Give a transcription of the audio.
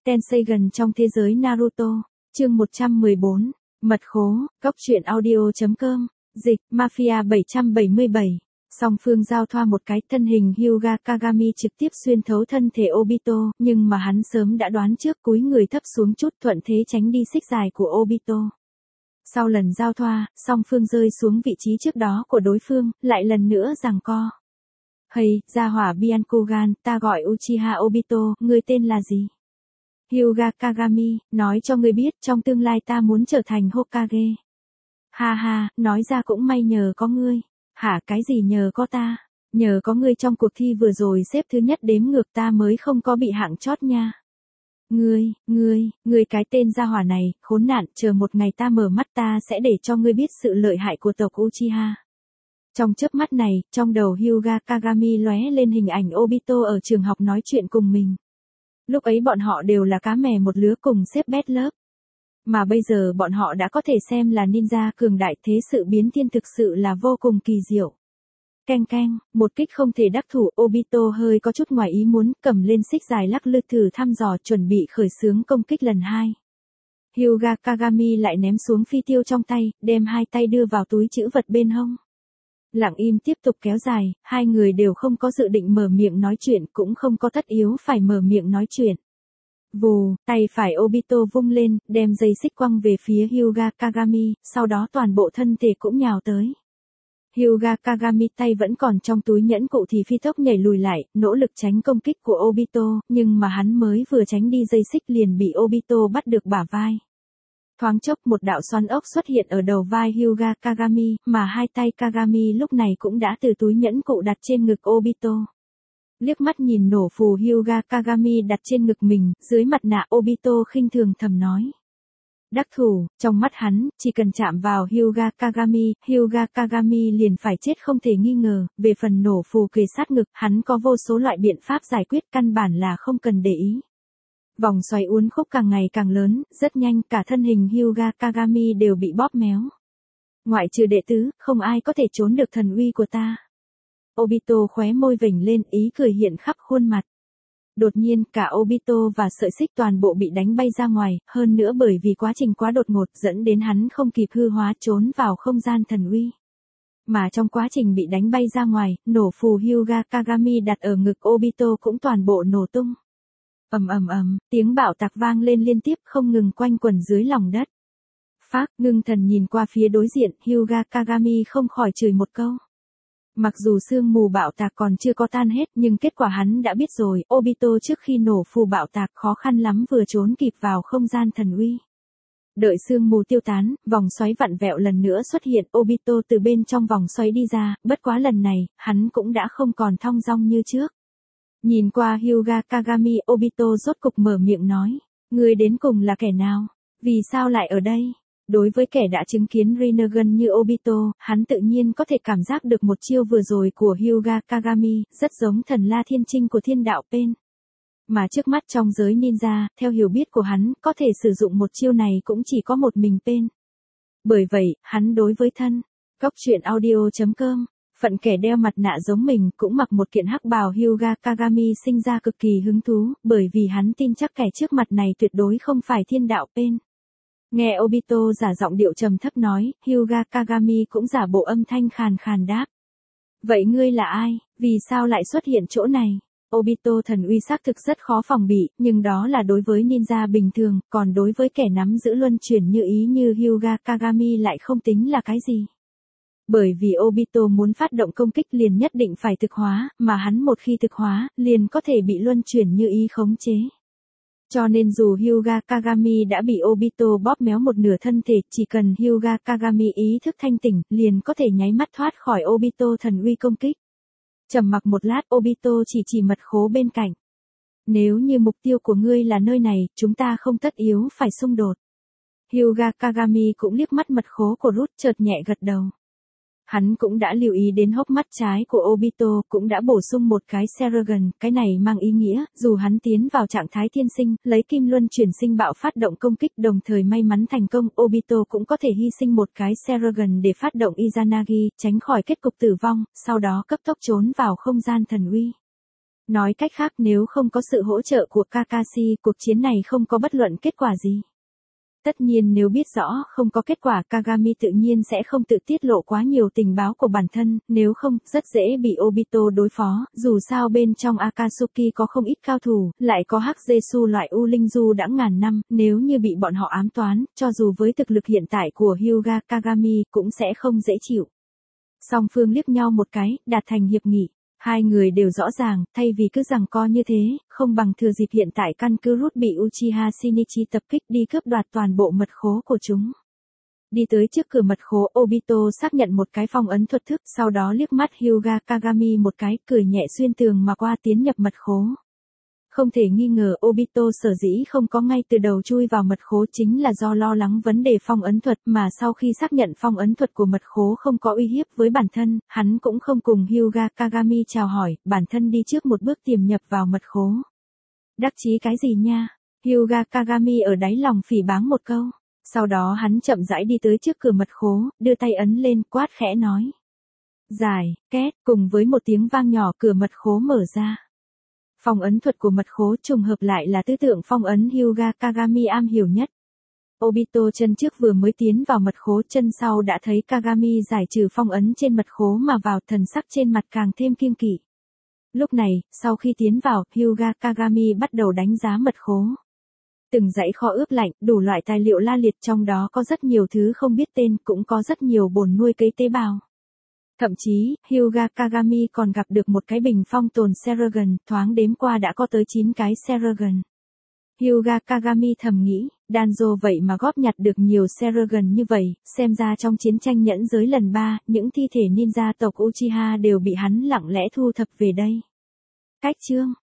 Tensei gần trong thế giới Naruto, chương 114, mật khố, cóc truyện audio.com, dịch, Mafia 777. Song phương giao thoa một cái, thân hình Hyuga Kagami trực tiếp xuyên thấu thân thể Obito, nhưng mà hắn sớm đã đoán trước, cúi người thấp xuống chút, thuận thế tránh đi xích dài của Obito. Sau lần giao thoa, song phương rơi xuống vị trí trước đó của đối phương, lại lần nữa giằng co. Hey, gia hỏa Byakugan, ta gọi Uchiha Obito, ngươi tên là gì? Hyuga Kagami, nói cho ngươi biết, trong tương lai ta muốn trở thành Hokage. Ha ha, nói ra cũng may nhờ có ngươi. Hả, cái gì nhờ có ta? Nhờ có ngươi trong cuộc thi vừa rồi xếp thứ nhất đếm ngược ta mới không có bị hạng chót nha. Ngươi cái tên gia hỏa này, khốn nạn, chờ một ngày ta mở mắt ta sẽ để cho ngươi biết sự lợi hại của tộc Uchiha. Trong chớp mắt này, trong đầu Hyuga Kagami lóe lên hình ảnh Obito ở trường học nói chuyện cùng mình. Lúc ấy bọn họ đều là cá mè một lứa cùng xếp bét lớp. Mà bây giờ bọn họ đã có thể xem là ninja cường đại, thế sự biến thiên thực sự là vô cùng kỳ diệu. Keng keng, một kích không thể đắc thủ, Obito hơi có chút ngoài ý muốn, cầm lên xích dài lắc lư thử thăm dò, chuẩn bị khởi xướng công kích lần 2. Hyuga Kagami lại ném xuống phi tiêu trong tay, đem hai tay đưa vào túi trữ vật bên hông. Lặng im tiếp tục kéo dài, hai người đều không có dự định mở miệng nói chuyện, cũng không có tất yếu phải mở miệng nói chuyện. Vù, tay phải Obito vung lên, đem dây xích quăng về phía Hyuga Kagami, sau đó toàn bộ thân thể cũng nhào tới. Hyuga Kagami tay vẫn còn trong túi nhẫn cụ thì phi tốc nhảy lùi lại, nỗ lực tránh công kích của Obito, nhưng mà hắn mới vừa tránh đi dây xích liền bị Obito bắt được bả vai. Thoáng chốc một đạo xoắn ốc xuất hiện ở đầu vai Hyuga Kagami, mà hai tay Kagami lúc này cũng đã từ túi nhẫn cụ đặt trên ngực Obito. Liếc mắt nhìn nổ phù Hyuga Kagami đặt trên ngực mình, dưới mặt nạ Obito khinh thường thầm nói. Đắc thủ, trong mắt hắn, chỉ cần chạm vào Hyuga Kagami liền phải chết không thể nghi ngờ, về phần nổ phù kề sát ngực, hắn có vô số loại biện pháp giải quyết, căn bản là không cần để ý. Vòng xoáy uốn khúc càng ngày càng lớn, rất nhanh cả thân hình Hyuga Kagami đều bị bóp méo. Ngoại trừ đệ tứ, không ai có thể trốn được thần uy của ta. Obito khóe môi vểnh lên, ý cười hiện khắp khuôn mặt. Đột nhiên, cả Obito và sợi xích toàn bộ bị đánh bay ra ngoài, hơn nữa bởi vì quá trình quá đột ngột dẫn đến hắn không kịp hư hóa trốn vào không gian thần uy. Mà trong quá trình bị đánh bay ra ngoài, nổ phù Hyuga Kagami đặt ở ngực Obito cũng toàn bộ nổ tung. Ầm, tiếng bạo tạc vang lên liên tiếp không ngừng quanh quẩn dưới lòng đất. Phác, ngưng thần nhìn qua phía đối diện, Hyuga Kagami không khỏi chửi một câu. Mặc dù sương mù bạo tạc còn chưa có tan hết, nhưng kết quả hắn đã biết rồi, Obito trước khi nổ phù bạo tạc khó khăn lắm vừa trốn kịp vào không gian thần uy. Đợi sương mù tiêu tán, vòng xoáy vặn vẹo lần nữa xuất hiện, Obito từ bên trong vòng xoáy đi ra, bất quá lần này, hắn cũng đã không còn thong dong như trước. Nhìn qua Hyuga Kagami, Obito rốt cục mở miệng nói, ngươi đến cùng là kẻ nào? Vì sao lại ở đây? Đối với kẻ đã chứng kiến Rinnegan như Obito, hắn tự nhiên có thể cảm giác được một chiêu vừa rồi của Hyuga Kagami, rất giống thần La Thiên Trinh của thiên đạo Pain. Mà trước mắt trong giới ninja, theo hiểu biết của hắn, có thể sử dụng một chiêu này cũng chỉ có một mình Pain. Bởi vậy, hắn đối với thân, cóc truyện audio.com, phận kẻ đeo mặt nạ giống mình cũng mặc một kiện hắc bào Hyuga Kagami sinh ra cực kỳ hứng thú, bởi vì hắn tin chắc kẻ trước mặt này tuyệt đối không phải thiên đạo Pain. Nghe Obito giả giọng điệu trầm thấp nói, Hyuga Kagami cũng giả bộ âm thanh khàn khàn đáp. Vậy ngươi là ai, vì sao lại xuất hiện chỗ này? Obito thần uy xác thực rất khó phòng bị, nhưng đó là đối với ninja bình thường, còn đối với kẻ nắm giữ luân chuyển như ý như Hyuga Kagami lại không tính là cái gì. Bởi vì Obito muốn phát động công kích liền nhất định phải thực hóa, mà hắn một khi thực hóa, liền có thể bị luân chuyển như ý khống chế. Cho nên dù Hyuga Kagami đã bị Obito bóp méo một nửa thân thể, chỉ cần Hyuga Kagami ý thức thanh tỉnh, liền có thể nháy mắt thoát khỏi Obito thần uy công kích. Trầm mặc một lát, Obito chỉ mật khố bên cạnh. Nếu như mục tiêu của ngươi là nơi này, chúng ta không tất yếu phải xung đột. Hyuga Kagami cũng liếc mắt mật khố của Root, chợt nhẹ gật đầu. Hắn cũng đã lưu ý đến hốc mắt trái của Obito, cũng đã bổ sung một cái Sharingan, cái này mang ý nghĩa, dù hắn tiến vào trạng thái thiên sinh, lấy kim luân chuyển sinh bạo phát động công kích đồng thời may mắn thành công, Obito cũng có thể hy sinh một cái Sharingan để phát động Izanagi, tránh khỏi kết cục tử vong, sau đó cấp tốc trốn vào không gian thần uy. Nói cách khác nếu không có sự hỗ trợ của Kakashi, cuộc chiến này không có bất luận kết quả gì. Tất nhiên nếu biết rõ không có kết quả, Kagami tự nhiên sẽ không tự tiết lộ quá nhiều tình báo của bản thân, nếu không, rất dễ bị Obito đối phó, dù sao bên trong Akatsuki có không ít cao thủ, lại có Hắc Jesu loại U Linh Du đã ngàn năm, nếu như bị bọn họ ám toán, cho dù với thực lực hiện tại của Hyuga Kagami, cũng sẽ không dễ chịu. Song phương liếc nhau một cái, đạt thành hiệp nghị. Hai người đều rõ ràng, thay vì cứ giằng co như thế, không bằng thừa dịp hiện tại căn cứ Root bị Uchiha Shinichi tập kích đi cướp đoạt toàn bộ mật khố của chúng. Đi tới trước cửa mật khố, Obito xác nhận một cái phong ấn thuật thức, sau đó liếc mắt Hyuga Kagami một cái, cười nhẹ xuyên tường mà qua tiến nhập mật khố. Không thể nghi ngờ Obito sở dĩ không có ngay từ đầu chui vào mật khố chính là do lo lắng vấn đề phong ấn thuật, mà sau khi xác nhận phong ấn thuật của mật khố không có uy hiếp với bản thân, hắn cũng không cùng Hyuga Kagami chào hỏi, bản thân đi trước một bước tiềm nhập vào mật khố. Đắc chí cái gì nha? Hyuga Kagami ở đáy lòng phỉ báng một câu. Sau đó hắn chậm rãi đi tới trước cửa mật khố, đưa tay ấn lên, quát khẽ nói. Giải, két, cùng với một tiếng vang nhỏ cửa mật khố mở ra. Phong ấn thuật của mật khố trùng hợp lại là tư tưởng phong ấn Hyuga Kagami am hiểu nhất. Obito chân trước vừa mới tiến vào mật khố, chân sau đã thấy Kagami giải trừ phong ấn trên mật khố mà vào, thần sắc trên mặt càng thêm kiêng kỵ. Lúc này, sau khi tiến vào, Hyuga Kagami bắt đầu đánh giá mật khố. Từng dãy kho ướp lạnh, đủ loại tài liệu la liệt, trong đó có rất nhiều thứ không biết tên, cũng có rất nhiều bồn nuôi cấy tế bào. Thậm chí, Hyuga Kagami còn gặp được một cái bình phong tồn Seragon, thoáng đếm qua đã có tới 9 cái Seragon. Hyuga Kagami thầm nghĩ, Danzo vậy mà góp nhặt được nhiều Seragon như vậy, xem ra trong chiến tranh nhẫn giới lần 3, những thi thể ninja tộc Uchiha đều bị hắn lặng lẽ thu thập về đây. Cách chương